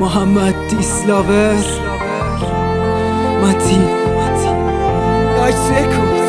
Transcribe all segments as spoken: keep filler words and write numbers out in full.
محمد دیسلاور متی نایت رکورد.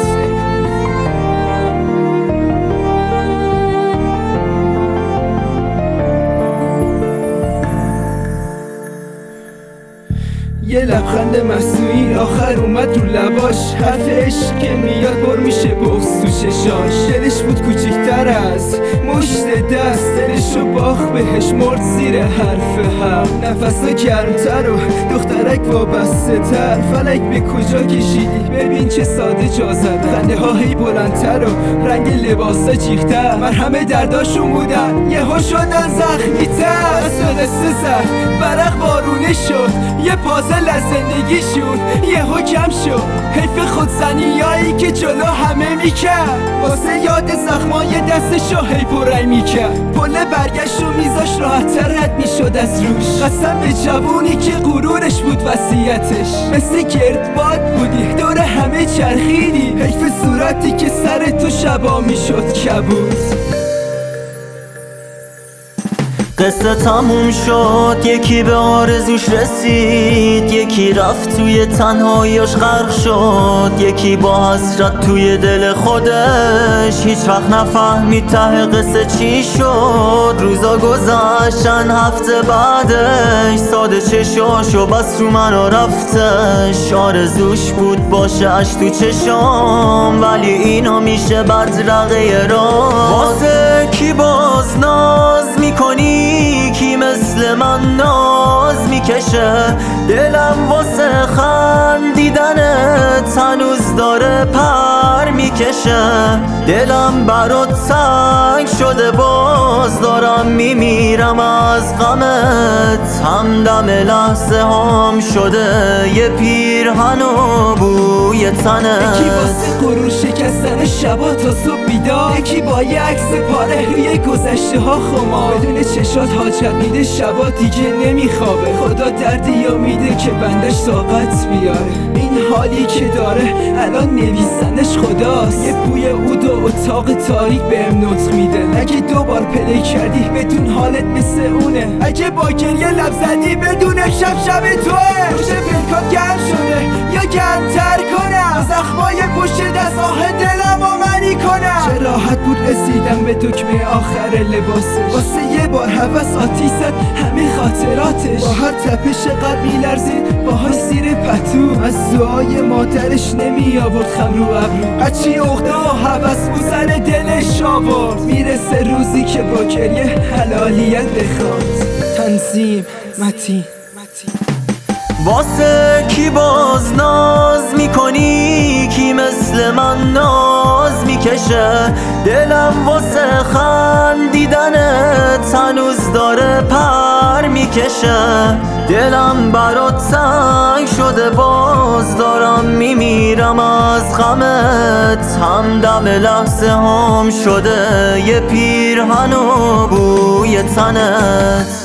یه لبخند مصنوعی آخر اومد رو لباش، حرف عشق که میاد بر میشه بغض تو چشاش. دلش بود کوچیکتر از مشت دست، دلشو باخت بهش مرد زیر حرف حق. نفسا گرمتر و دخترک وابسته تر، فلک به کجا کشیدی ببین چه ساده جا زدن. خنده ها هی بلندتر و رنگ لباسا جیغتر، مرهم درداشون بودن یهو شدن زخمی تر. قصه زد برق بارونه شد، یه پازل از زندگیشون یهو کم شد. حیف خودزنیایی که جلو همه میکرد، واسه یاد زخمای دستشو هی پررنگ میکرد. پله برگشت و میزاش راحت‌تر رد میشد از روش. قسم به جوونی که غرورش بود وصیتش، مثل گردباد بودی دور همه چرخیدی. حیف صورتی که سر تو شبا میشد کبود. قصه تموم شد، یکی به آرزوش رسید، یکی رفت توی تنهاییش غرق شد، یکی با حسرت توی دل خودش هیچ وقت نفهمید ته قصه چی شد. روزا گذشتن هفته بعدش، ساده چشاشو بس رو من و رفتش. آرزوش بود باشه اش تو چشام، ولی اینا میشه بدرقه راه. واسه کی باز ناز میکنی، کی مثل من ناز میکشه؟ دلم واسه خندیدنت هنوز داره پر میکشه. دلم برات سنگ شده، باز دارم میمیرم از غمت. همدم لحظه هام شده یه پیرهن و بوی تنت. یکی واسه غرور شکستن شبا تا صبح بیدار، یکی با یه عکس پاره روی گذشته ها خمار. بدون چشات حاجت میده شبا دیگه نمیخوابه، خدا دردی یا میده که بندش طاقت بیاره. این حالی که داره الان نویسندش خداست، یه بوی عود و اتاق تاریک بهم نطق میده. اگه دوبار پلی کردی بدون حالت مثل اونه، اگه با گریه لب زدی بدون شب شب توه. روشه پلکات گرم شده یا گرمتر کنم، زخمای پشت دست آه دلم و منی کنم. چه راحت بود رسیدم به دکمه آخر لباسش، واسه یه بار هوس آتیش زد همه خاطراتش. با هر تپش قلب میلرزید باهاش زیر پتو، از دعای مادرش نمی آورد خم رو ابرو. هرچی عقده و هوس بود سر دلش آورد، میرسه روزی که با گریه حلالیت بخواد. تنظیم متی. واسه کی باز ناز میکنی، کی مثل من ناز میکشه؟ دلم واسه خندیدنت هنوز داره پر میکشه. دلم برات سنگ شده، باز دارم میمیرم از غمت. همدم لحظه هام شده یه پیرهن و بوی تنت.